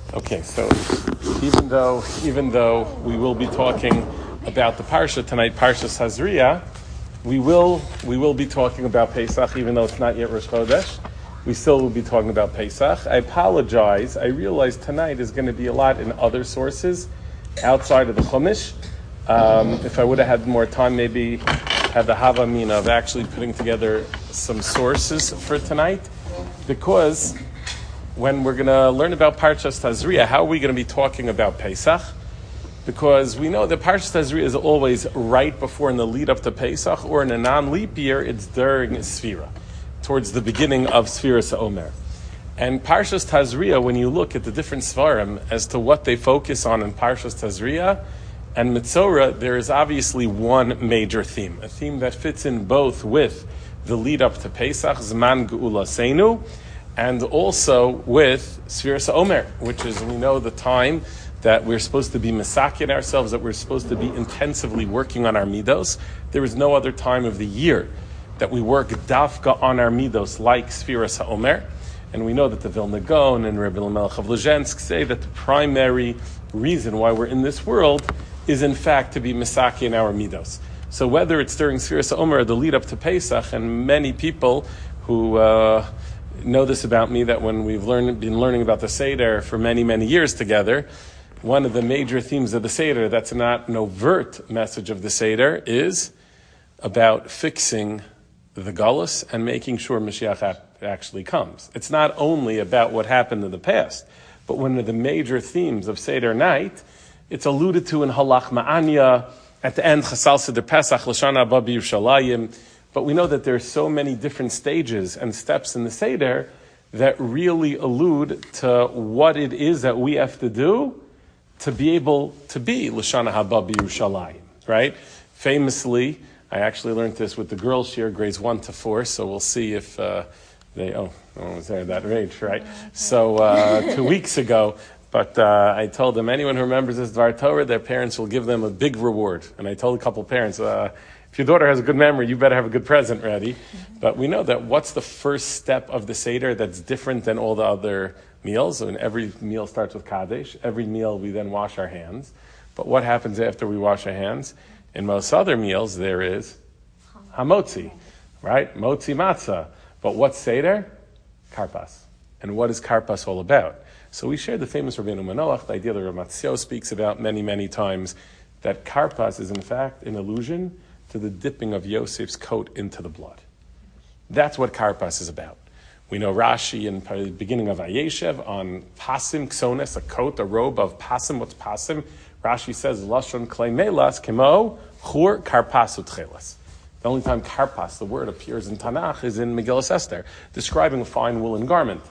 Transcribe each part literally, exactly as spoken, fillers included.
Okay, so even though even though we will be talking about the parsha tonight, Parshas Tazria, we will we will be talking about Pesach, even though it's not yet Rosh Chodesh. We still will be talking about Pesach. I apologize. I realize tonight is going to be a lot in other sources outside of the Chumash. Um, if I would have had more time, maybe have the Havamina of actually putting together some sources for tonight, because when we're going to learn about Parshas Tazria, how are we going to be talking about Pesach? Because we know that Parshas Tazria is always right before in the lead up to Pesach, or in a non-leap year, it's during Sfira, towards the beginning of Sfira Sa'omer. And Parshas Tazria, when you look at the different Svarim as to what they focus on in Parshas Tazria and Metzora, there is obviously one major theme, a theme that fits in both with the lead up to Pesach, Zman Geula Seinu, and also with Sfira Sa'omer, which is, we know, the time that we're supposed to be misakin ourselves, that we're supposed to be intensively working on our midos. There is no other time of the year that we work dafka on our midos like Sfira Sa'omer. And we know that the Vilna Gaon and Rebbe Melech of Lezhensk say that the primary reason why we're in this world is in fact to be misakin our midos. So whether it's during Sfira Sa'omer or the lead up to Pesach, and many people who uh, know this about me, that when we've learned, been learning about the Seder for many, many years together, one of the major themes of the Seder that's not an overt message of the Seder is about fixing the Galus and making sure Mashiach actually comes. It's not only about what happened in the past, but one of the major themes of Seder night, it's alluded to in Halach Ma'anya, at the end, Chasal Seder Pesach, Lashana Haba B'Yerushalayim. But we know that there are so many different stages and steps in the Seder that really allude to what it is that we have to do to be able to be Lashana Haba B'Yerushalayim, right? Famously, I actually learned this with the girls here, grades one to four, so we'll see if uh, they, oh, no one was there at that age, right? So uh, two weeks ago, but uh, I told them, anyone who remembers this Dvar Torah, their parents will give them a big reward. And I told a couple parents, uh, if your daughter has a good memory, you better have a good present ready. But we know that what's the first step of the Seder that's different than all the other meals? I mean, every meal starts with Kaddish. Every meal we then wash our hands. But what happens after we wash our hands? In most other meals, there is hamotzi, right? Motzi matzah. But what's Seder? Karpas. And what is Karpas all about? So we shared the famous Rabbeinu Manoach, the idea that Ramatzio speaks about many, many times, that Karpas is in fact an allusion to the dipping of Yosef's coat into the blood. That's what Karpas is about. We know Rashi in the beginning of Vayeshev on Pasim Ksones, a coat, a robe of Pasim. What's Pasim? Rashi says, Lashon Klei Melas Kemo Chur Karpasu Tchelas. The only time Karpas, the word, appears in Tanakh is in Megillas Esther, describing a fine woolen garment.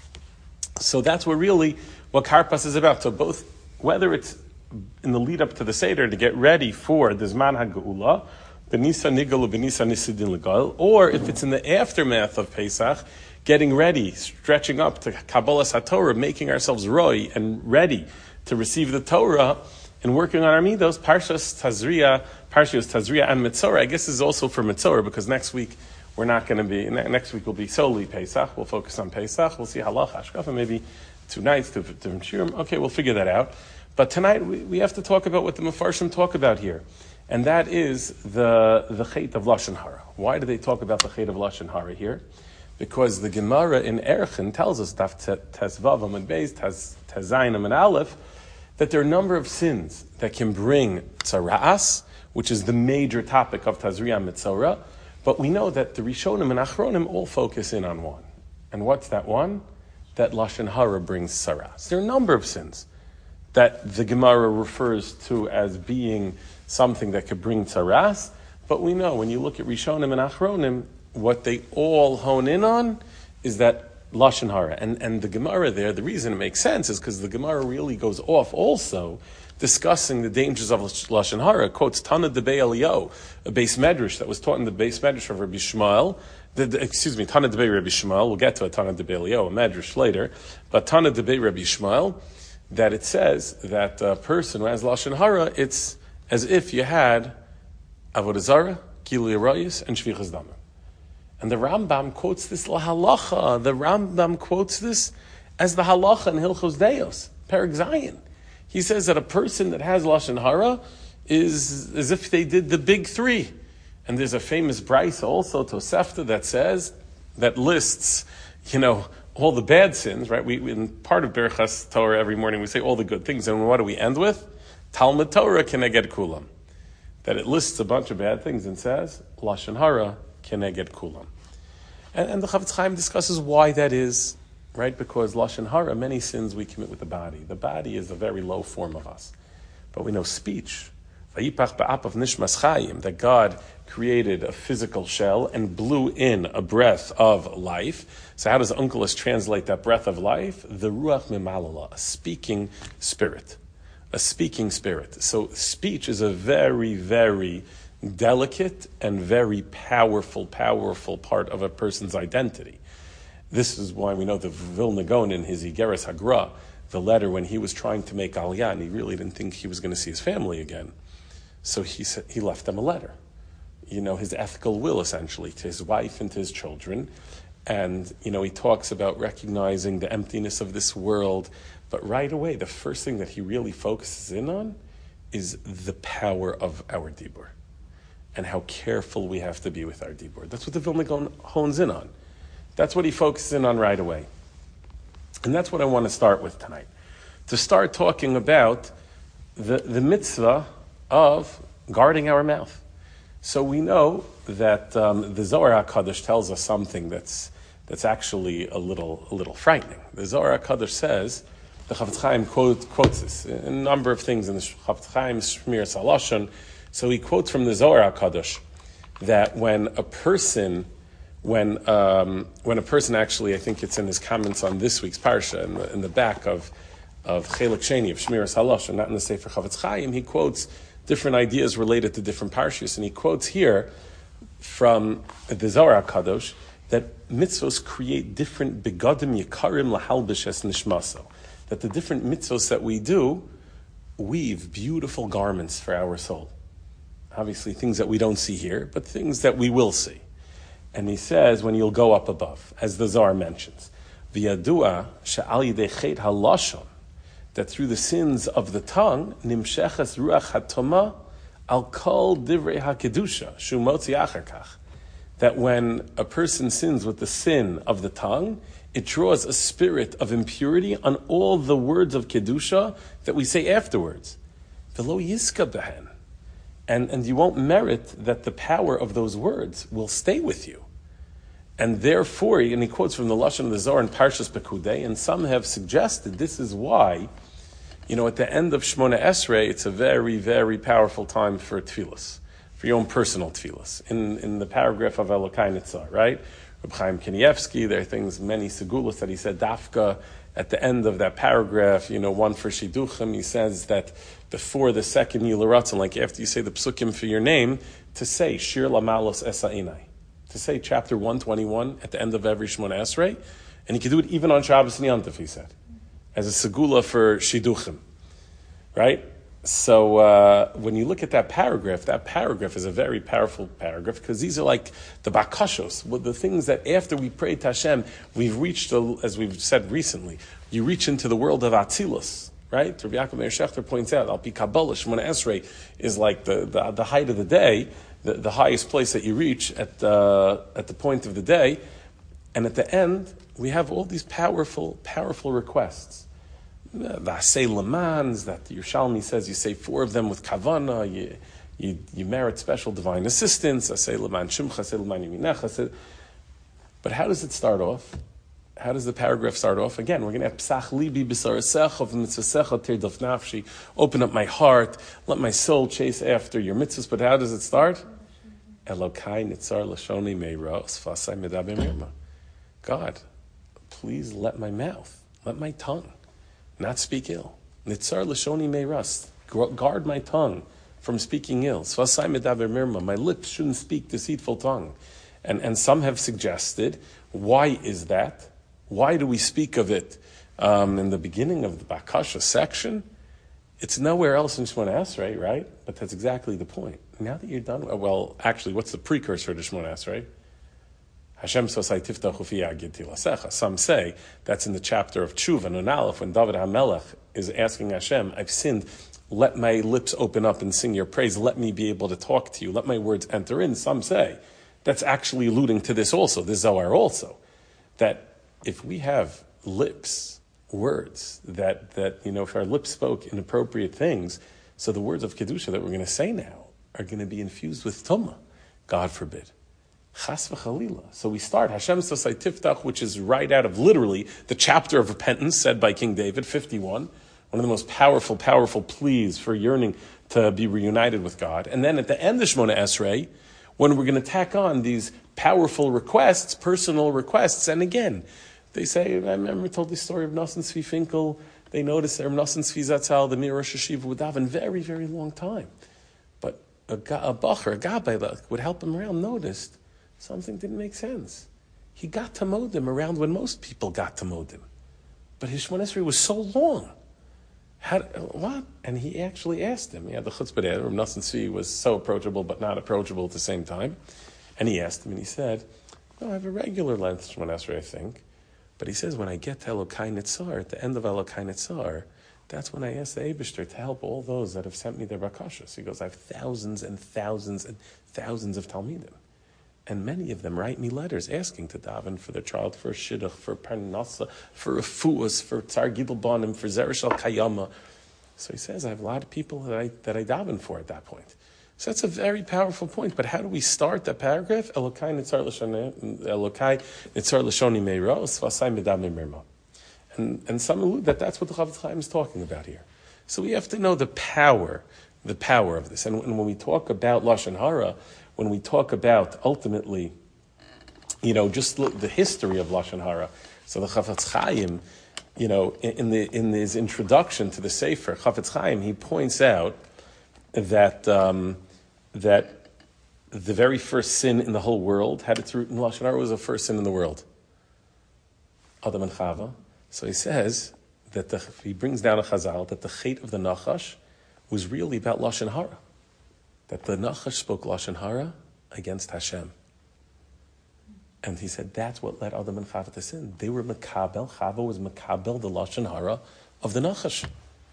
So that's what really what Karpas is about. So both, whether it's in the lead up to the Seder to get ready for the Zman HaGeula, Benisa Nigel, Benisa Nisidin Legal, or if it's in the aftermath of Pesach, getting ready, stretching up to Kabbalas HaTorah, making ourselves roy and ready to receive the Torah, and working on our midos, Parshas Tazria, Parshas Tazria and Metzora. I guess this is also for Metzora, because next week we're not going to be, next week will be solely Pesach. We'll focus on Pesach. We'll see Halach, Hashkafa, maybe two nights, two different shiurim. Okay, we'll figure that out. But tonight we, we have to talk about what the Mefarshim talk about here. And that is the, the Chet of Lashon Hara. Why do they talk about the Chet of Lashon Hara here? Because the Gemara in Erchin tells us, Daf Tezvav Amud Beis, Tezayin Amud Aleph, that there are a number of sins that can bring tzara'as, which is the major topic of Tazria and Metzora, but we know that the Rishonim and Achronim all focus in on one. And what's that one? That Lashon Hara brings tzara'as. There are a number of sins that the Gemara refers to as being something that could bring tzara'as, but we know when you look at Rishonim and Achronim, what they all hone in on is that Lashon Hara. And, and the Gemara there, the reason it makes sense is because the Gemara really goes off also discussing the dangers of Lashon Hara. It quotes Tana Debei Eliyahu, a base medrash that was taught in the base medrash of Rabbi Shmuel. The, the, excuse me, Tana Debei Rabbi Shmuel. We'll get to a Tana Debei Eliyahu, a medrash later. But Tana Debei Rabbi Shmuel, that it says that a person who has Lashon Hara, it's as if you had Avodah Zarah, Gilui Arayos, and Shvichas Damim. And the Rambam quotes this la halacha. The Rambam quotes this as the halacha in Hilchos Deos. Perek Zayin. He says that a person that has Lashon Hara is as if they did the big three. And there's a famous brisa also, Tosefta, that says, that lists, you know, all the bad sins, right? We, in part of Berachas Torah every morning, we say all the good things. And what do we end with? Talmud Torah keneged kulam. That it lists a bunch of bad things and says, Lashon Hara keneged kulam. And, and the Chavetz Chaim discusses why that is, right? Because Lashon Hara, many sins we commit with the body. The body is a very low form of us. But we know speech, Vayipach ba'apav nishmas chayim, that God created a physical shell and blew in a breath of life. So how does Onkelos translate that breath of life? The ruach mimalala, a speaking spirit. A speaking spirit. So speech is a very, very delicate and very powerful, powerful part of a person's identity. This is why we know the Vilna Gaon in his Igeres Hagra, the letter when he was trying to make Aliyah, and he really didn't think he was going to see his family again. So he said, he left them a letter. You know, his ethical will, essentially, to his wife and to his children. And, you know, he talks about recognizing the emptiness of this world. But right away, the first thing that he really focuses in on is the power of our dibur and how careful we have to be with our dibur. That's what the Vilna Gaon hones in on. That's what he focuses in on right away. And that's what I want to start with tonight. To start talking about the, the mitzvah of guarding our mouth. So we know that um, the Zohar HaKadosh tells us something that's that's actually a little a little frightening. The Zohar HaKadosh says, the Chavetz Chaim quote, quotes this, a number of things in the Chavetz Chaim, Shmir Salashon. So he quotes from the Zohar HaKadosh that when a person, when um, when a person actually, I think it's in his comments on this week's parsha, in the, in the back of of Chelik Sheni of Shmir Salashon, not in the Sefer Chavetz Chaim, he quotes different ideas related to different parshas, and he quotes here from the Zohar HaKadosh that mitzvos create different begadim yikarim lahalbish es nishmaso. That the different mitzvos that we do weave beautiful garments for our soul. Obviously, things that we don't see here, but things that we will see. And he says, when you'll go up above, as the Zohar mentions, v'yadua she'al yidei chet halashon, that through the sins of the tongue, nimshechas ruach hatoma al kol divrei hakedusha shumotzi acharkach. That when a person sins with the sin of the tongue, it draws a spirit of impurity on all the words of kedusha that we say afterwards. V'lo yiska behen, and and you won't merit that the power of those words will stay with you. And therefore, and he quotes from the Lashon of the Zohar in Parshas Pekudei, and some have suggested this is why, you know, at the end of Shmona Esrei, it's a very, very powerful time for tefillas, for your own personal tefillas. In in the paragraph of Elokai Nitzar, right? Reb Chaim Kanievsky, there are things, many segulas that he said, Dafka, at the end of that paragraph, you know, one for Shiduchim, he says that before the second Yilaratzon, like after you say the psukim for your name, to say Shir Lamalos Esa'inai, to say chapter one twenty-one at the end of every Shmona Esrei, and he could do it even on Shabbos and Yom Tov, he said, as a segula for Shiduchim, right? So uh, when you look at that paragraph, that paragraph is a very powerful paragraph because these are like the bakashos, the things that after we pray to Hashem, we've reached, as we've said recently, you reach into the world of Atzilus, right? Rabbi Yaakov Meir Shechter points out, Al Pi Kabbalah, Shmona Esrei is like the, the, the height of the day, the, the highest place that you reach at, uh, at the point of the day, and at the end, we have all these powerful, powerful requests. The Asay Lamans that the Yerushalmi says, you say four of them with Kavana, you, you, you merit special divine assistance, Asay Laman Shimcha, Asay Laman Yiminecha. But how does it start off? How does the paragraph start off? Again, we're going to have Psach Libi B'Sarasecha V'Mitzvasecha Tirdof Nafshi, open up my heart, let my soul chase after your mitzvahs. But how does it start? Elokai Nitzar Lashoni Meira Osfasai Medaber Mirma. God, please let my mouth, let my tongue not speak ill. Nitzar Lashoni Meiras. Guard my tongue from speaking ill. Svasai medaber mirma. My lips shouldn't speak deceitful tongue. And and some have suggested, why is that? Why do we speak of it um, in the beginning of the Bakasha section? It's nowhere else in Shmona Esrei, right? But that's exactly the point. Now that you're done, well, actually, what's the precursor to Shmona Esrei? Hashem sosai tiftachu fi yagid tilasecha. Some say that's in the chapter of Tshuva, Nun Aleph, when David HaMelech is asking Hashem, I've sinned, let my lips open up and sing your praise, let me be able to talk to you, let my words enter in. Some say that's actually alluding to this also, this Zohar also, that if we have lips, words, that, that you know, if our lips spoke inappropriate things, so the words of Kedusha that we're going to say now are going to be infused with Tumah, God forbid. Chas v'chalila. So we start Hashem Sosai Tiftach, which is right out of literally the chapter of repentance said by King David, fifty-one, one of the most powerful, powerful pleas for yearning to be reunited with God. And then at the end of Shemona Esrei, when we're going to tack on these powerful requests, personal requests, and again, they say, I remember I told the story of Nosson Tzvi Finkel, they noticed that Nosson Tzvi Zatzal, the Mir Rosh Hashiva, would daven very, very long time. But a, a bacher, a gabbai, would help him around, noticed something didn't make sense. He got to Modim around when most people got to Modim. But his Shemona Esrei was so long. How, what? And he actually asked him. He had the chutzpah there. Rav Nosson Tzvi was so approachable, but not approachable at the same time. And he asked him, and he said, no, I have a regular length Shemona Esrei, I think. But he says, when I get to Elokai Nitzar, at the end of Elokai Nitzar, that's when I ask the Eibishter to help all those that have sent me their bakashas. He goes, I have thousands and thousands and thousands of Talmidim. And many of them write me letters asking to daven for their child, for shidduch, for parnasa, for refuas, for tzar gidul banim, for zeresh al kayama. So he says, I have a lot of people that I that I daven for at that point. So that's a very powerful point. But how do we start that paragraph? Elokai nitzar l'shoni, Elokai nitzar l'shoni meiro, svasai medam merma. And and some allude that that's what the Chafetz Chaim is talking about here. So we have to know the power, the power of this. And, and when we talk about lashon hara, when we talk about ultimately, you know, just the history of lashon hara. So the Chafetz Chaim, you know, in the in his introduction to the Sefer, Chafetz Chaim, he points out that um, that the very first sin in the whole world had its root in lashon hara. Was the first sin in the world, Adam and Chava. So he says that the, he brings down a Chazal that the Chet of the Nachash was really about lashon hara. That the Nachash spoke lashon hara against Hashem. And he said that's what led Adam and Chava to sin. They were makabel, Chava was makabel, the lashon hara of the Nachash.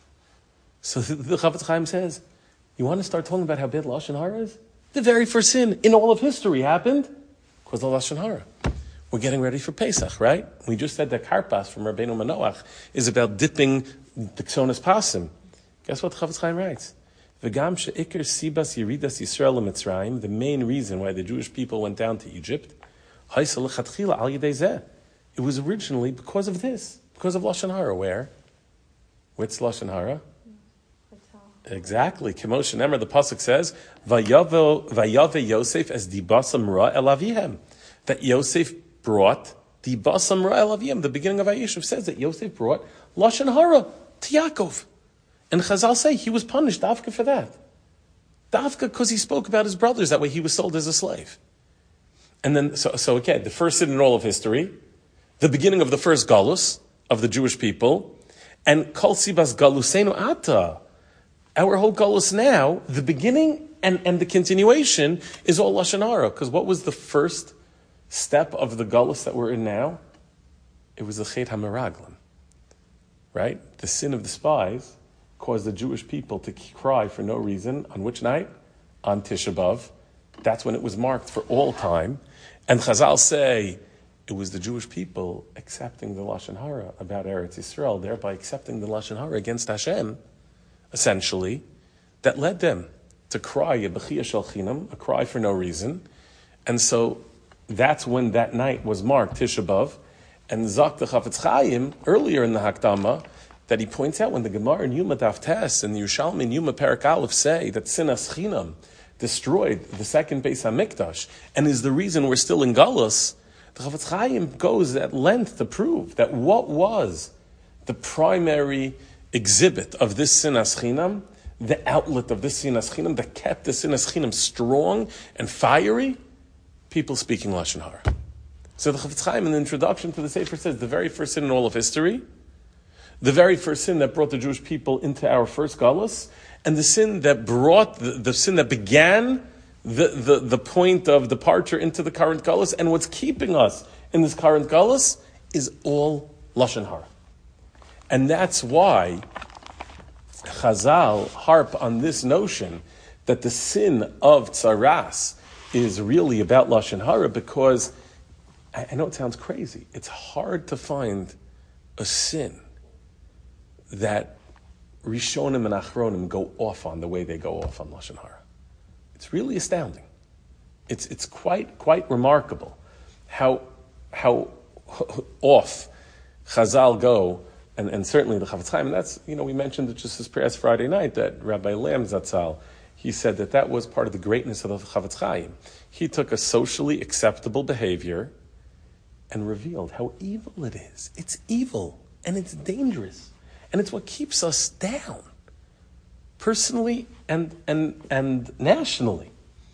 So the, the Chafetz Chaim says, you want to start talking about how bad lashon hara is? The very first sin in all of history happened because of lashon hara. We're getting ready for Pesach, right? We just said that Karpas from Rabbeinu Manoach is about dipping the Ksonas Pasim. Guess what the Chafetz Chaim writes? V'gam she'ikr sibas yiridas Yisrael l'Mitzrayim, the main reason why the Jewish people went down to Egypt, it was originally because of this, because of lashon hara. Where? What's lashon hara? Exactly. K'moshe Nemer, the pasuk says, "Vayave Yosef as dibasam ra el avihem." That Yosef brought dibasam ra el avihem. The beginning of Vayishuv says that Yosef brought lashon hara to Yaakov. And Chazal say he was punished, Dafka, for that. Dafka, because he spoke about his brothers. That way he was sold as a slave. And then, so, so again, the first sin in all of history, the beginning of the first galus of the Jewish people, and Kol Sibas Galusenu Ata. Our whole galus now, the beginning and, and the continuation is all Lashon Hara. Because what was the first step of the galus that we're in now? It was the Chet HaMeraglim. Right? The sin of the spies caused the Jewish people to cry for no reason. On which night? On Tisha B'Av. That's when it was marked for all time. And Chazal say it was the Jewish people accepting the Lashon Hara about Eretz Yisrael, thereby accepting the Lashon Hara against Hashem, essentially, that led them to cry a Bechiyah Shel Chinam, a cry for no reason. And so that's when that night was marked, Tisha B'Av. And Zak the Chafetz Chaim, earlier in the Hakdama, that he points out when the Gemara in Yuma Daf Tes and the Yerushalmi in Yuma Perek Aleph say that Sinas Chinam destroyed the second Beis HaMikdash and is the reason we're still in Galus, the Chafetz Chaim goes at length to prove that what was the primary exhibit of this Sinas Chinam, the outlet of this Sinas Chinam that kept the Sinas Chinam strong and fiery, people speaking Lashon Hara. So the Chafetz Chaim in the introduction to the Sefer says the very first sin in all of history, the very first sin that brought the Jewish people into our first galus, and the sin that brought, the, the sin that began the, the, the point of departure into the current galus, and what's keeping us in this current galus is all Lashon Hara. And that's why Chazal harp on this notion that the sin of tzaras is really about Lashon Hara, because I know it sounds crazy. It's hard to find a sin that Rishonim and Achronim go off on the way they go off on Lashon Hara. It's really astounding. It's it's quite quite remarkable how how off Chazal go, and, and certainly the Chafetz Chaim. And that's, you know, we mentioned it just this past Friday night that Rabbi Lam Zatzal, he said that that was part of the greatness of the Chafetz Chaim. He took a socially acceptable behavior and revealed how evil it is. It's evil, and it's dangerous, and it's what keeps us down, personally and and and nationally.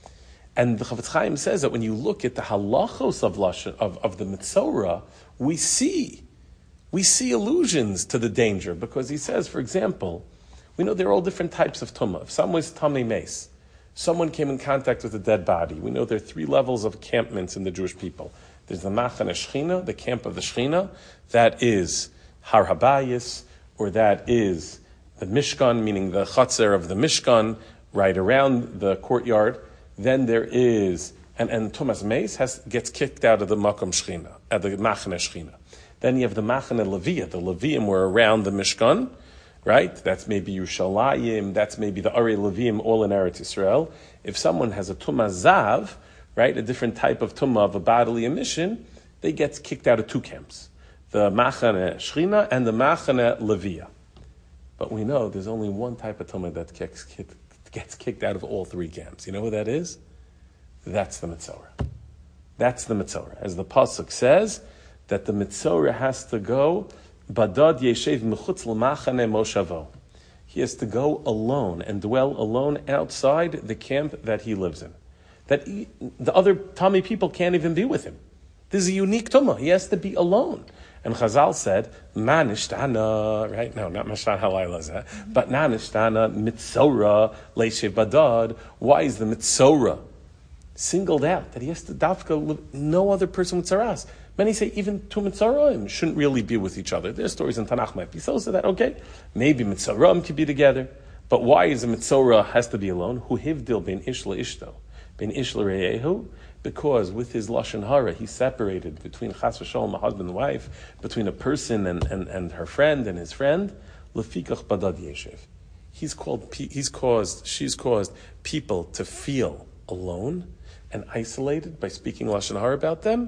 And the Chafetz Chaim says that when you look at the halachos of Lashon, of, of the Mitzorah, we see, we see allusions to the danger, because he says, for example, we know there are all different types of tumah. If someone's tamei meis, someone came in contact with a dead body, we know there are three levels of encampments in the Jewish people. There's the Machane Shechina, the camp of the Shechina, that is Har Habayis, or that is the Mishkan, meaning the Chatzer of the Mishkan, right around the courtyard. Then there is, and, and Tumas Meis has, gets kicked out of the Makom Shechina, at the Machane Shechina. Then you have the Machane Leviyah. The Leviyim were around the Mishkan, right? That's maybe Yerushalayim, that's maybe the Arei Leviyim, all in Eretz Yisrael. If someone has a Tumah Zav, right, a different type of Tumah of a bodily emission, they get kicked out of two camps, the Machane Shechina and the Machane Leviyah. But we know there's only one type of Tumah that gets kicked, gets kicked out of all three camps. You know what that is? That's the Mitzorah. That's the Mitzorah. As the Pasuk says, that the Mitzorah has to go, Badad Yeshev Mechutz L'Machane Moshavo. He has to go alone and dwell alone outside the camp that he lives in. That he, the other Tamei people can't even be with him. This is a unique Tumah. He has to be alone. And Chazal said, Ma nishtana, right? No, not Mashtan Halayla, but Na nishtana Mitzorah Leishev Badad. Why is the Mitzorah singled out? That he has to dafka live, no other person with tzaras. Many say even two Mitzoraim shouldn't really be with each other. Their stories in Tanakh might be so, so that, okay, maybe Mitzoraim could be together. But why is a Mitzorah has to be alone? Hu hivdil ben ishla ishto, ben ishla reyehu, because with his Lashon Hara, he separated between Chas v'Shalom, a husband and wife, between a person and, and, and her friend and his friend, lefikach badad yeshev. He's called, he's caused, she's caused people to feel alone and isolated by speaking Lashon Hara about them.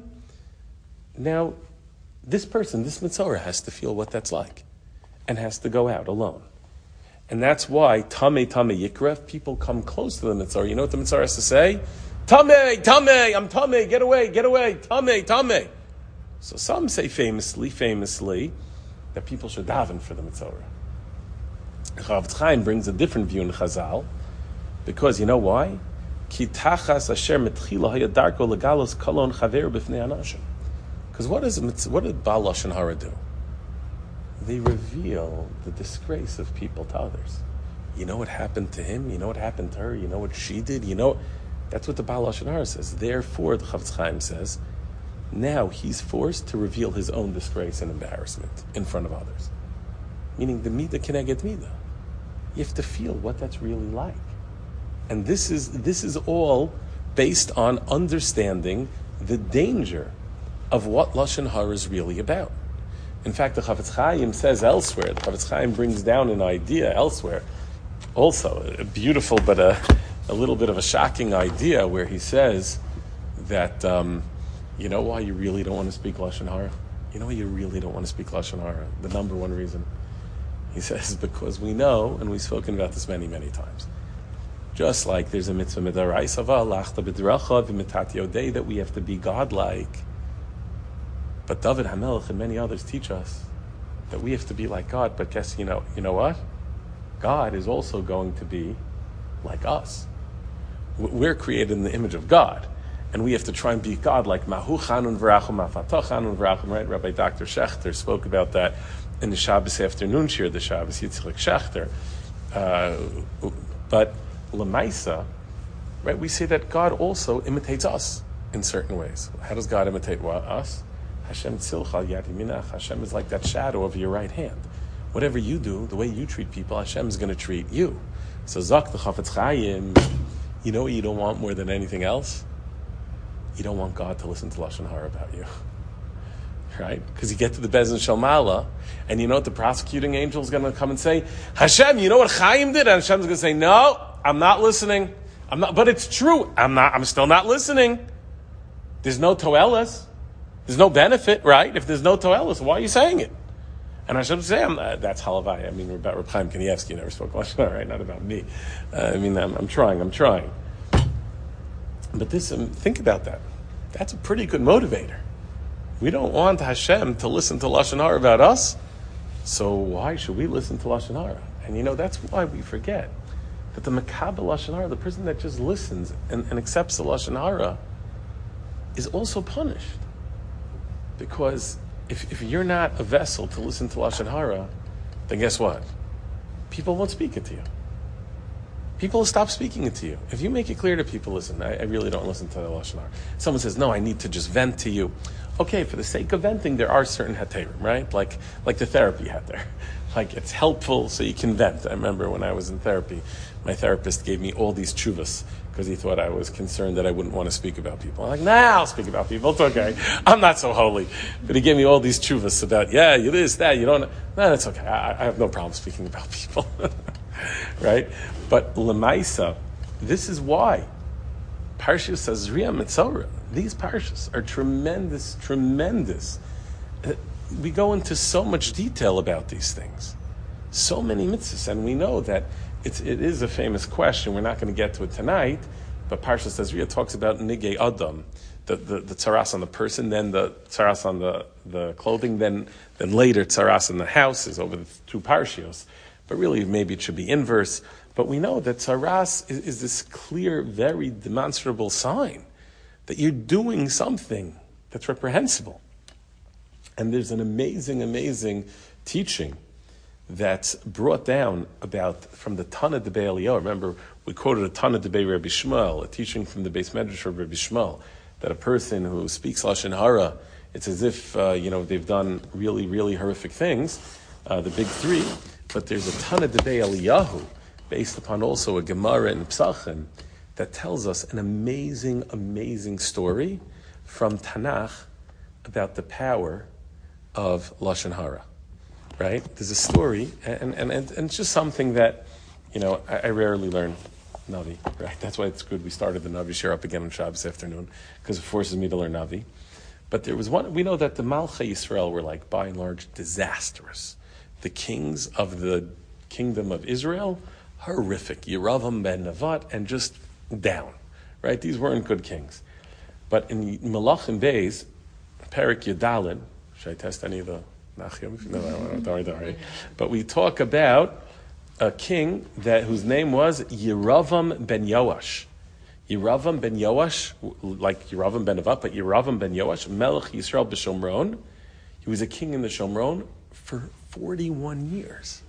Now, this person, this Mitzorah, has to feel what that's like and has to go out alone. And that's why Tamei Tamei Yikra, if people come close to the Mitzorah, you know what the Mitzorah has to say? Tamei, Tamei, I'm Tamei, get away, get away, Tamei, Tamei. So some say famously, famously, that people should daven for the Mitzorah. Chafetz Chaim brings a different view in Chazal, because you know why? Ki tachas asher metchila haya darko legalos kolon chaver b'fnei anashim. Because what does what did Baal Lashon Hara do? They reveal the disgrace of people to others. You know what happened to him? You know what happened to her? You know what she did? You know, that's what the Baal Lashon Hara says. Therefore, the Chafetz Chaim says, now he's forced to reveal his own disgrace and embarrassment in front of others. Meaning the midah keneged midah. You have to feel what that's really like. And this is this is all based on understanding the danger of what Lashon Hara is really about. In fact, the Chafetz Chaim says elsewhere, the Chafetz Chaim brings down an idea elsewhere, also a beautiful but a, a little bit of a shocking idea, where he says that, um, you know why you really don't want to speak Lashon Hara? You know why you really don't want to speak Lashon Hara? The number one reason. He says, because we know, and we've spoken about this many, many times, just like there's a mitzvah midaraisa lachta b'dracha v'mitat yodei, that we have to be godlike. But David HaMelech and many others teach us that we have to be like God. But guess, you know, you know what? God is also going to be like us. We're created in the image of God, and we have to try and be God like Mahu Chanun V'rachum, Mafatah Chanun V'rachum. Right? Rabbi Doctor Schechter spoke about that in the Shabbos afternoon shir, the Shabbos Yitzchak Schechter. Uh, but Lemaisa, right? We say that God also imitates us in certain ways. How does God imitate us? Hashem tzilcha yad yaminach. Hashem is like that shadow of your right hand. Whatever you do, the way you treat people, Hashem is going to treat you. So Zak the Chafetz Chaim, you know what you don't want more than anything else? You don't want God to listen to Lashon Hara about you. Right? Because you get to the Beis Din Shel Ma'ala, and you know what the prosecuting angel is going to come and say? Hashem, you know what Chaim did? And Hashem's going to say, no, I'm not listening. I'm not, but it's true. I'm not, I'm still not listening. There's no toelas. There's no benefit, right? If there's no toelas, why are you saying it? And Hashem say, I'm, uh, that's halavai. I mean, we're about Reb Chaim Kanievsky, never spoke Lashon Hara, right? Not about me. Uh, I mean, I'm, I'm trying, I'm trying. But this, um, think about that. That's a pretty good motivator. We don't want Hashem to listen to Lashon Hara about us, so why should we listen to Lashon Hara? And you know, that's why we forget that the Makabel Lashon Hara, the person that just listens and, and accepts the Lashon Hara, is also punished. Because if, if you're not a vessel to listen to Lashon Hara, then guess what? People won't speak it to you. People will stop speaking it to you. If you make it clear to people, listen, I, I really don't listen to the Lashon Hara. Someone says, no, I need to just vent to you. Okay, for the sake of venting, there are certain heterim, right? Like like the therapy hat there. Like it's helpful so you can vent. I remember when I was in therapy, my therapist gave me all these tshuvas because he thought I was concerned that I wouldn't want to speak about people. I'm like, nah, I'll speak about people. It's okay. I'm not so holy. But he gave me all these tshuvas about, yeah, you this, that, you don't. No, that's okay. I, I have no problem speaking about people. Right? But Lemaisa, this is why. Parshas Azriya Mitzorah. These parshas are tremendous, tremendous. We go into so much detail about these things. So many mitzvahs. And we know that it's, it is a famous question. We're not going to get to it tonight. But Parshas Azriya talks about Nigei Adam, the, the, the tzaras on the person, then the tzaras on the, the clothing, then, then later tzaras in the house is over the two parshios. But really, maybe it should be inverse. But we know that tzaras is, is this clear, very demonstrable sign that you're doing something that's reprehensible. And there's an amazing, amazing teaching that's brought down about from the Tana Debei Eliyahu. Remember, we quoted a Tana Debei Rabbi Shmuel, a teaching from the Beis Medrash of Rabbi Shmuel, that a person who speaks Lashon Hara, it's as if uh, you know they've done really, really horrific things, uh, the big three. But there's a Tana Debei Eliyahu, based upon also a Gemara in Psachim, that tells us an amazing, amazing story from Tanakh about the power of Lashon Hara, right? There's a story, and, and, and, and it's just something that, you know, I, I rarely learn Navi, right? That's why it's good we started the Navi share up again on Shabbos afternoon, because it forces me to learn Navi. But there was one, we know that the Malchei Yisrael were like, by and large, disastrous. The kings of the kingdom of Israel, horrific. Yeravam ben Nevat, and just down, right? These weren't good kings. But in Malachim Beis, Perik Yadalid, should I test any of the Nachyim? No, no, no, don't worry. But we talk about a king that whose name was Yeravam ben Yoash. Yeravam ben Yoash, like Yeravam ben Nevat, but Yeravam ben Yoash, Melech Yisrael b'Shomron. He was a king in the Shomron for forty-one years.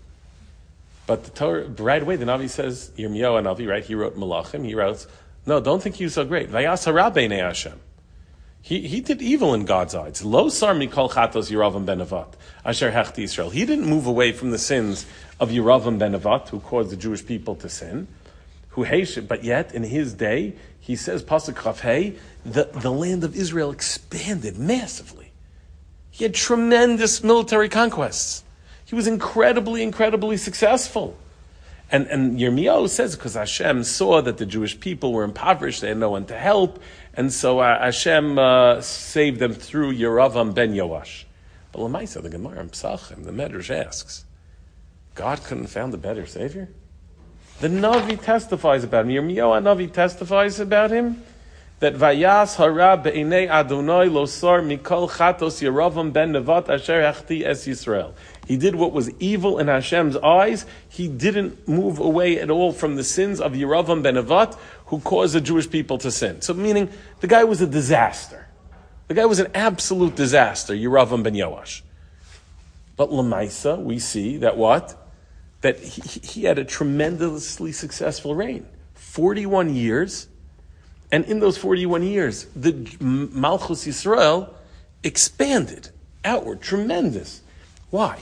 But the Torah, right away, the Navi says, Yirmiyahu Navi, right? He wrote Malachim. He wrote, no, don't think he was so great. Vayas hara b'nei Hashem. He he did evil in God's eyes. Lo sar mikol chatos Yeravam ben Nevat, asher hechti Yisrael. He didn't move away from the sins of Yeravam ben Nevat, who caused the Jewish people to sin. Who hated, but yet in his day, he says, Pasuk Chaf Hey, the the land of Israel expanded massively. He had tremendous military conquests. He was incredibly, incredibly successful. And, and Yirmiyahu says, because Hashem saw that the Jewish people were impoverished, they had no one to help, and so uh, Hashem uh, saved them through Yeravam ben Yoash. But Lamaisa, the Gemara in Psachim, the Medrash asks, God couldn't have found a better savior? The Navi testifies about him. Yirmiyahu Navi testifies about him, that Vayas hara be'inei Adonai losar mikol chatos Yeravam ben Nevat asher hechti es Yisrael. He did what was evil in Hashem's eyes. He didn't move away at all from the sins of Yeravam ben Nevat, who caused the Jewish people to sin. So meaning, the guy was a disaster. The guy was an absolute disaster, Yeravam ben Yoash. But Lamaisa, we see that what? That he, he had a tremendously successful reign. forty-one years, And in those forty-one years, the Malchus Yisrael expanded outward, tremendous. Why?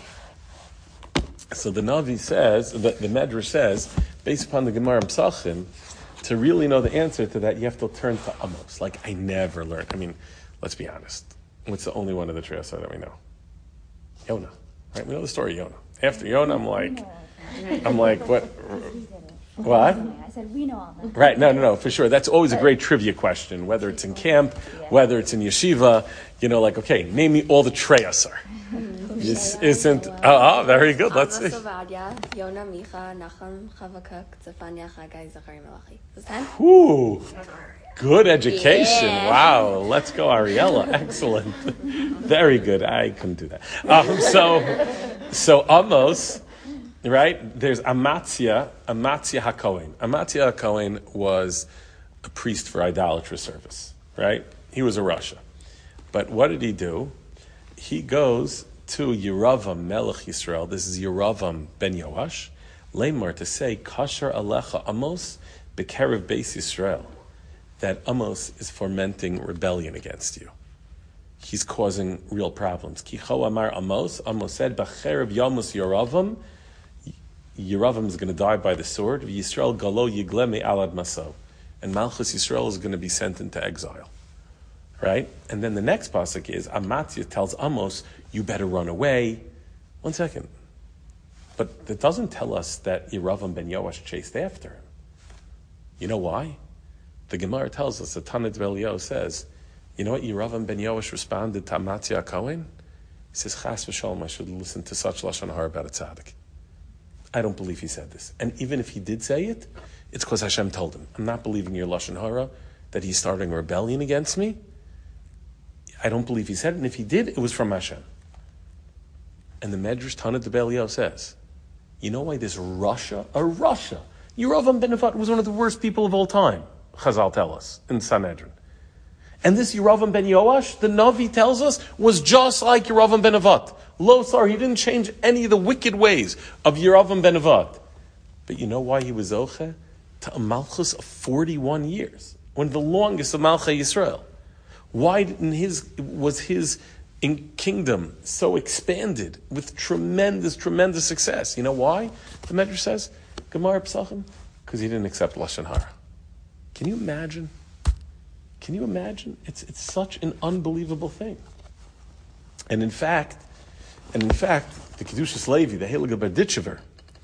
So the Navi says, the, the Medrash says, based upon the Gemara Psachim, to really know the answer to that, you have to turn to Amos. Like, I never learned. I mean, let's be honest. What's the only one of the trios that we know? Yonah. Right? We know the story of Yonah. After Yonah, I'm like, I'm like, what? What? I said, we know all that. Right, no, no, no, for sure. That's always a great trivia question, whether it's in camp, whether it's in yeshiva. You know, like, okay, name me all the treyasar. This isn't, oh, oh, very good, let's see. Yonah, Micha, Nachum, Chavakuk, Zephaniah, Haggai, Zechariah, Malachi. Was ten? Ooh, good education. Yeah. Wow, let's go, Ariella. Excellent. Very good. I couldn't do that. Um, so, so Amos, right? There's Amatzia, Amatzia HaKohen. Amatzia HaKohen was a priest for idolatrous service, right? He was a Rasha. But what did he do? He goes to Yeravam Melech Yisrael. This is Yeravam ben Yoash. Lemar, to say, Kasher Alecha Amos Bekerev Beis Yisrael. That Amos is fomenting rebellion against you. He's causing real problems. Kicho Amar Amos. Amos said, Becherev Yamus Yeravam. Yeravam is going to die by the sword. Yisrael Galo Yigleme Alad Maso. And Malchus Yisrael is going to be sent into exile. Right? And then the next pasuk is, Amatzia tells Amos, you better run away. One second. But it doesn't tell us that Yeravam ben Yoash chased after him. You know why? The Gemara tells us, the Tanit Velio says, you know what Yeravam ben Yoash responded to Amatzia Cohen? He says, Chas v'sholom, I should listen to such Lashon Hara about a tzaddik. I don't believe he said this. And even if he did say it, it's because Hashem told him, I'm not believing your Lashon Hara, that he's starting a rebellion against me. I don't believe he said it, and if he did, it was from Hashem. And the Medrash Tanit Belio says, you know why this Russia, a Russia, Yeravam ben Nevat was one of the worst people of all time, Chazal tell us, in Sanhedrin. And this Yeravam ben Yoash, the Navi tells us, was just like Yeravam ben Nevat. Lo sar, he didn't change any of the wicked ways of Yeravam ben Nevat. But you know why he was Zoche? To a Malchus of forty-one years, one of the longest of Malchai Yisrael. Why didn't his, was his in kingdom so expanded with tremendous, tremendous success? You know why? The Medrash says, Gemara Psachim, because he didn't accept Lashon Hara. Can you imagine? Can you imagine? It's it's such an unbelievable thing. And in fact, and in fact, the Kedushas Levi, the Heilige Berditchever,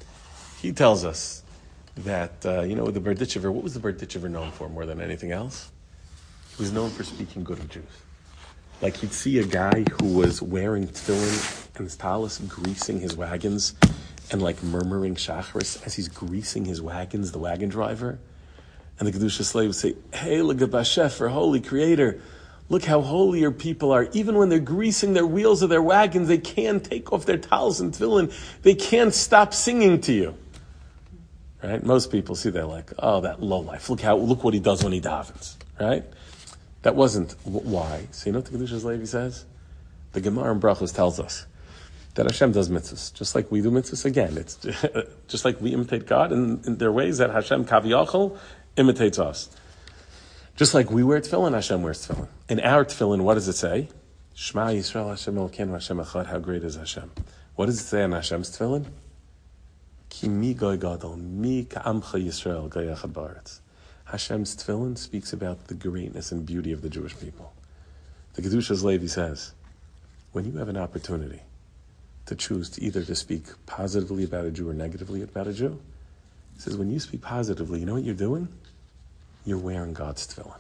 he tells us that, uh, you know, the Berditchever, what was the Berditchever known for more than anything else? He was known for speaking good of Jews. Like, he'd see a guy who was wearing tefillin and his talis, greasing his wagons, and like murmuring shachris as he's greasing his wagons, the wagon driver. And the Kedushas slave would say, hey, L'Gabashef, holy creator, look how holy your people are. Even when they're greasing their wheels of their wagons, they can't take off their talis and tefillin. They can't stop singing to you. Right? Most people see that like, oh, that lowlife. Look how, look what he does when he davens. Right? That wasn't why. So you know what the Kedushas Levi says? The Gemara in Brachos tells us that Hashem does mitzvahs, just like we do mitzvahs. Again, it's just like we imitate God in, in their ways that Hashem Kaviyachol imitates us. Just like we wear tefillin, Hashem wears tefillin. In our tefillin, what does it say? Shema Yisrael Hashem Elokeinu Hashem Echad. How great is Hashem? What does it say in Hashem's tefillin? Ki mi goy gadol, mi ka'amcha Yisrael goy echad ba'aretz. Hashem's tefillin speaks about the greatness and beauty of the Jewish people. The Kedushas Levi says, when you have an opportunity to choose to either to speak positively about a Jew or negatively about a Jew, he says, when you speak positively, you know what you're doing? You're wearing God's tefillin.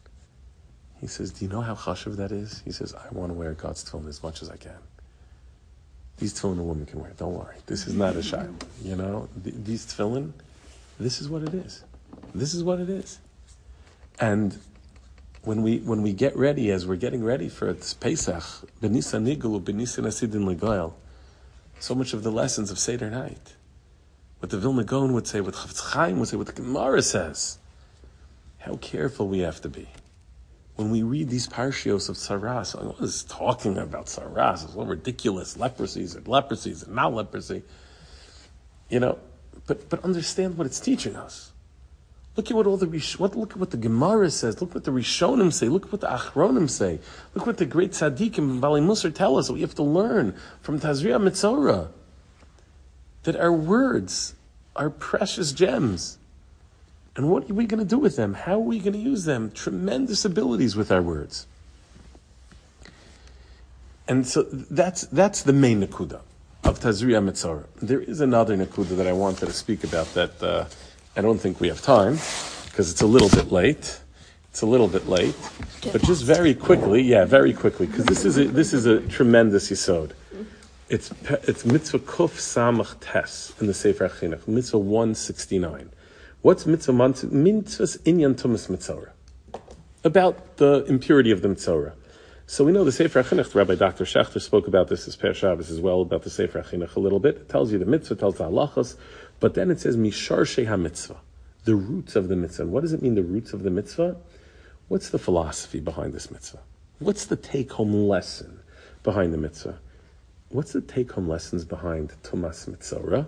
He says, do you know how chashuv that is? He says, I want to wear God's tefillin as much as I can. These tefillin a woman can wear, don't worry. This is not a shayla. You know, these tefillin, this is what it is. This is what it is. And when we when we get ready, as we're getting ready for this Pesach, B'nisan Nigulu, B'nisan Asidin L'Goyal, so much of the lessons of Seder night, what the Vilna Gaon would say, what Chafetz Chaim would say, what the Gemara says, how careful we have to be. When we read these parshios of Saras, what is talking about Saras? It's all ridiculous. Leprosy, is it leprosy, is it not leprosy? You know, but but understand what it's teaching us. Look at what all the Rish- what look at what the Gemara says. Look what the Rishonim say. Look what the Achronim say. Look what the great Tzaddikim and Bali Musar tell us. That we have to learn from Tazria Mitzorah that our words are precious gems. And what are we going to do with them? How are we going to use them? Tremendous abilities with our words. And so that's that's the main nakuda of Tazria Mitzorah. There is another nakuda that I wanted to speak about that uh, I don't think we have time because it's a little bit late. It's a little bit late, but just very quickly, yeah, very quickly, because this is a, this is a tremendous yisod. It's it's mitzvah kuf samach tes in the Sefer HaChinuch, mitzvah one sixty-nine. What's mitzvah mitzvahs inyan tumas mitzorah? About the impurity of the mitzorah. So we know the Sefer HaChinuch, Rabbi Doctor Schechter spoke about this as Per Shabbos as well, about the Sefer HaChinuch a little bit. It tells you the mitzvah, tells the halachas, but then it says misharshei ha-mitzvah, the roots of the mitzvah. And what does it mean, the roots of the mitzvah? What's the philosophy behind this mitzvah? What's the take-home lesson behind the mitzvah? What's the take-home lessons behind Tumas Mitzorah?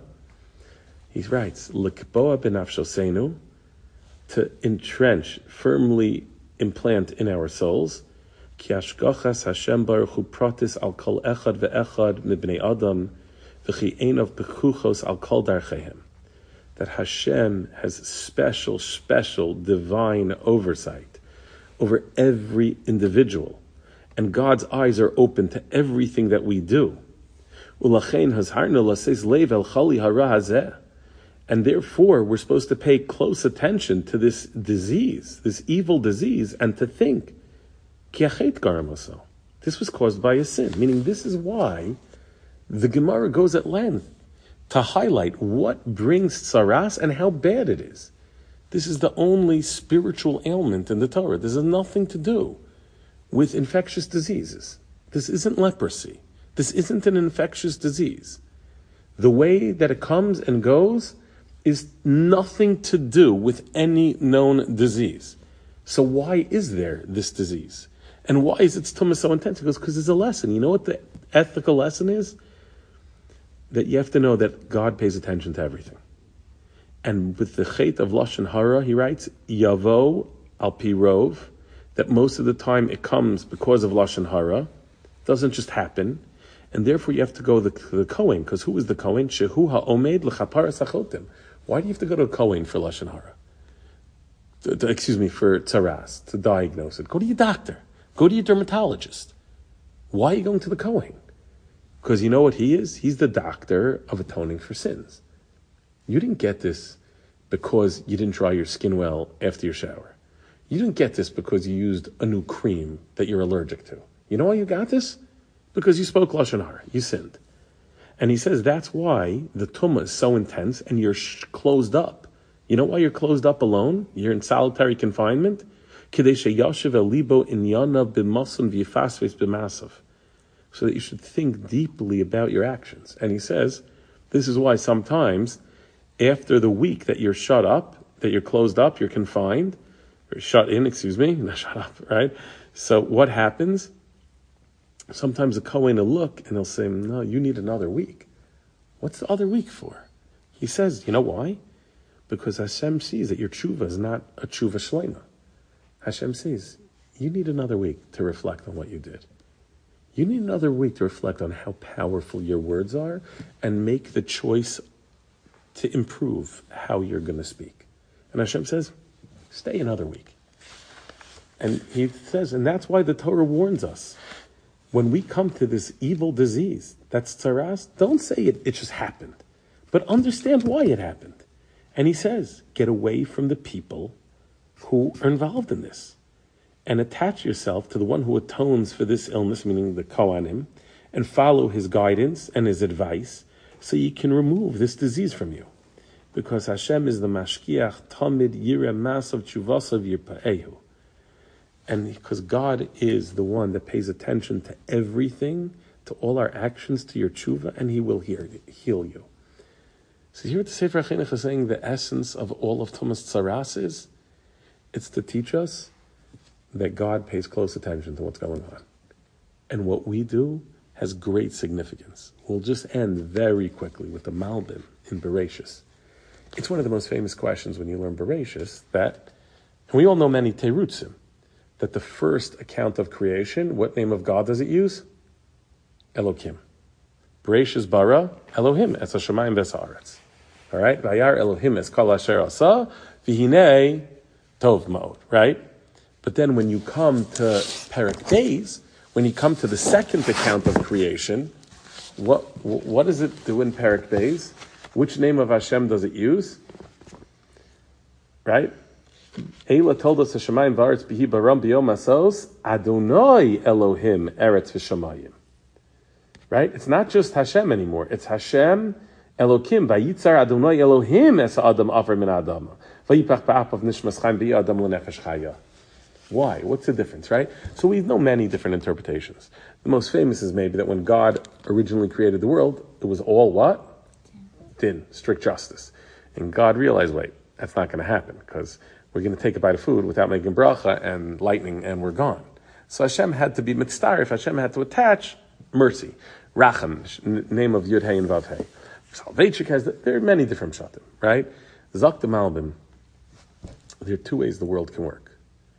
He writes, L'kboa b'nafshosenu, to entrench, firmly implant in our souls, Ki hashgachas Hashem Baruch Hu pratis al kol echad ve'echad mibnei Adam v'chi einav b'chuchos al kol darchehem. That Hashem has special, special divine oversight over every individual. And God's eyes are open to everything that we do. Ulachein hazharna laseis lev el chali hara hazeh. And therefore, we're supposed to pay close attention to this disease, this evil disease, and to think, Ki achet garamaso. This was caused by a sin. Meaning, this is why the Gemara goes at length to highlight what brings tsaras and how bad it is. This is the only spiritual ailment in the Torah. This has nothing to do with infectious diseases. This isn't leprosy. This isn't an infectious disease. The way that it comes and goes is nothing to do with any known disease. So why is there this disease? And why is its tumah so intense? It goes, because there's a lesson. You know what the ethical lesson is? That you have to know that God pays attention to everything. And with the chait of Lashon Hara, he writes, Yavo al pi rov, that most of the time it comes because of Lashon Hara. It doesn't just happen. And therefore you have to go to the, the Kohen, because who is the Kohen? Shehu ha'omed l'chaparas hachotim. Why do you have to go to a Kohen for Lashon Hara? To, to, excuse me, for tzaras, to diagnose it. Go to your doctor. Go to your dermatologist. Why are you going to the Kohen? Because you know what he is? He's the doctor of atoning for sins. You didn't get this because you didn't dry your skin well after your shower. You didn't get this because you used a new cream that you're allergic to. You know why you got this? Because you spoke Lashon Hara. You sinned. And he says that's why the tumah is so intense and you're sh- closed up. You know why you're closed up alone? You're in solitary confinement? So that you should think deeply about your actions. And he says, this is why sometimes after the week that you're shut up, that you're closed up, you're confined, or shut in, excuse me, not shut up, right? So what happens? Sometimes the Kohen will look and he'll say, no, you need another week. What's the other week for? He says, you know why? Because Hashem sees that your tshuva is not a tshuva shlema. Hashem says, you need another week to reflect on what you did. You need another week to reflect on how powerful your words are and make the choice to improve how you're going to speak. And Hashem says, stay another week. And he says, and that's why the Torah warns us. When we come to this evil disease, that's tzaras, don't say it, it just happened. But understand why it happened. And he says, get away from the people who are involved in this. And attach yourself to the one who atones for this illness, meaning the Kohanim, and follow his guidance and his advice so you can remove this disease from you. Because Hashem is the Mashkiach, Tamid Yireh Masav Chuvasav Yirpa'ehu. And because God is the one that pays attention to everything, to all our actions, to your tshuva, and he will hear, heal you. So here at the Sefer HaChinuch is saying the essence of all of Tumas Tzaras is, it's to teach us that God pays close attention to what's going on. And what we do has great significance. We'll just end very quickly with the Malbim in Bereshis. It's one of the most famous questions when you learn Bereshis that, and we all know many Terutzim, that the first account of creation, what name of God does it use? Elokim. Bereshis bara Elohim es hashamayim ves haaretz. All right, vayar Elohim es kol asher asa v'hinei tov ma'od. Right, but then when you come to Perek Beis, when you come to the second account of creation, what what does it do in Perek Beis? Which name of Hashem does it use? Right? Eila told us Hashemayim v'aretz bihi baram biyom asos Adonai Elohim eretz v'shamayim. Right? It's not just Hashem anymore. It's Hashem Elokim vayitzar Adonai Elohim es Adam aver min Adam vayipach ba'apav nishmas chaim bi Adam lenefesh chaya. Why? What's the difference, right? So we know many different interpretations. The most famous is maybe that when God originally created the world, it was all what? Din, strict justice. And God realized, wait, that's not going to happen because we're going to take a bite of food without making bracha and lightning and we're gone. So Hashem had to be mitzdarif, Hashem had to attach mercy. Racham, name of Yud Hey and Vav Hey. Salvation has, the, there are many different shatim, right? Zak the Malbim, there are two ways the world can work.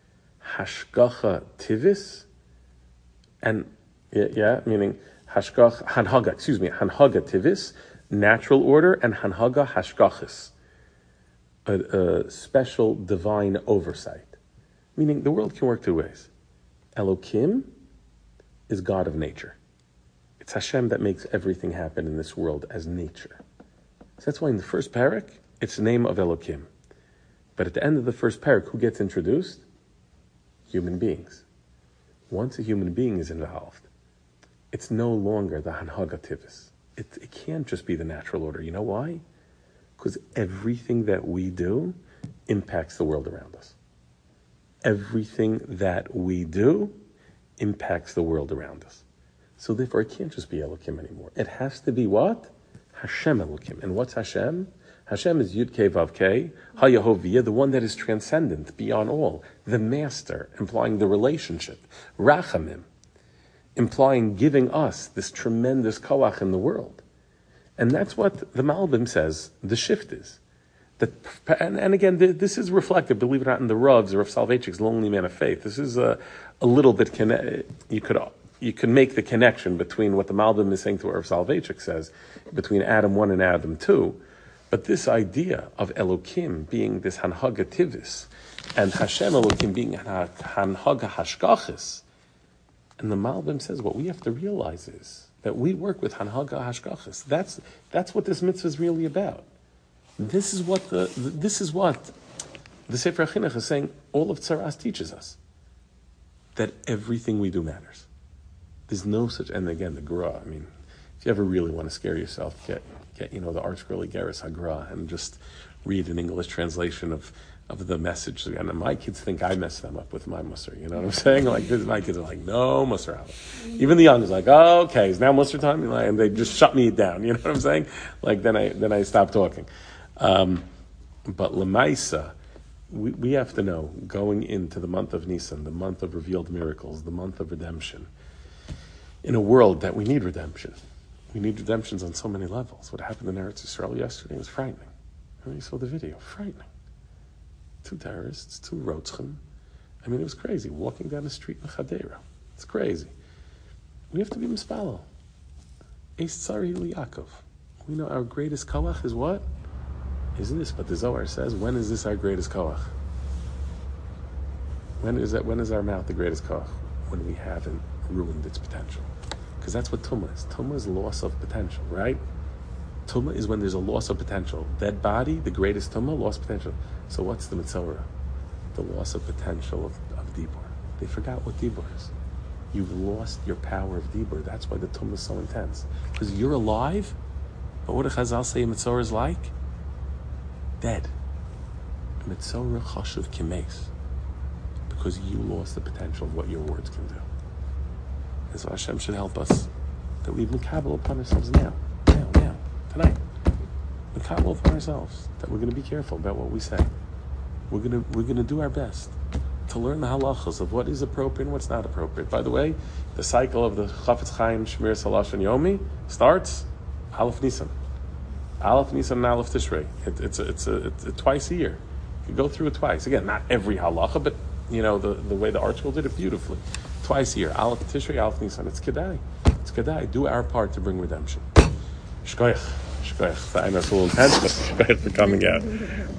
Hashgacha tivis, and, yeah, yeah meaning hashgach, hanhaga, excuse me, hanhaga tivis, natural order, and hanhaga hashgachis, a, a special divine oversight. Meaning the world can work two ways. Elokim is God of nature. It's Hashem that makes everything happen in this world as nature. So that's why in the first parak, it's the name of Elokim. But at the end of the first parak, who gets introduced? Human beings. Once a human being is involved, it's no longer the hanhaga tivis. It, it can't just be the natural order. You know why? Because everything that we do impacts the world around us. Everything that we do impacts the world around us. So therefore, it can't just be Elokim anymore. It has to be what? Hashem Elokim. And what's Hashem? Hashem is Yud Kei Vav Kei, HaYehovah, the one that is transcendent, beyond all. The master, implying the relationship. Rachamim, implying giving us this tremendous koach in the world. And that's what the Malbim says the shift is. That, and, and again, this is reflected, believe it or not, in the Rav's or Rav Soloveitchik's Lonely Man of Faith. This is a, a little bit, conne- you could you can make the connection between what the Malbim is saying to what Rav Soloveitchik says, between Adam one and Adam two. But this idea of Elokim being this Hanhaga Tivis, and Hashem Elokim being Hanhaga Hashgachis, and the Malbim says what we have to realize is that we work with Hanhaga Hashgachis. That's that's what this mitzvah is really about. This is what the this is what the Sefer HaChinuch is saying. All of Tzaras teaches us that everything we do matters. There's no such, and again the Gra. I mean, if you ever really want to scare yourself, get get you know the ArtScrolly Geras HaGra and just read an English translation of of the message. And my kids think I mess them up with my Musar. You know what I'm saying? Like this, my kids are like, no Musar. Even the young is like, oh, okay, it's now Musar time, and they just shut me down. You know what I'm saying? Like then I then I stop talking. Um, but Lemaisa, we, we have to know, going into the month of Nisan, the month of revealed miracles, the month of redemption, in a world that we need redemption. We need redemptions on so many levels. What happened in Eretz Yisrael yesterday was frightening. I mean, you saw the video, frightening. Two terrorists, two rotzchim. I mean, it was crazy, walking down the street in Chadera. It's crazy. We have to be mispalel. Eis tzari liyakov. We know our greatest koach is what? Is this, but the Zohar says, when is this our greatest koach? When is that? When is our mouth the greatest koach? When we haven't ruined its potential. Because that's what tumah is. Tumah is loss of potential, right? Tumah is when there's a loss of potential. Dead body, the greatest tumah, lost potential. So what's the mitzvah? The loss of potential of, of dibur. They forgot what dibur is. You've lost your power of dibur. That's why the tumah is so intense. Because you're alive, but what do Chazal say a mitzvah is like? Dead. Mitzvah chashuv kimeis. Because you lost the potential of what your words can do. And so Hashem should help us that we mekabel upon ourselves now, now, now, tonight. Mekabel upon ourselves that we're going to be careful about what we say. We're going to we're going to do our best to learn the halachos of what is appropriate and what's not appropriate. By the way, the cycle of the Chafetz Chaim Shmir Salash and Yomi starts Aleph Nisan. Aleph Nisan and Aleph Tishrei. It, it's a, it's a, it's a twice a year. You go through it twice. Again, not every halacha, but you know the, the way the ArtScroll did it beautifully. Twice a year. Aleph Tishrei, Aleph Nisan. It's kedai. It's kedai. Do our part to bring redemption. Shkoyach. Shkoyach. I know it's a little intense, but shkoyach for coming out.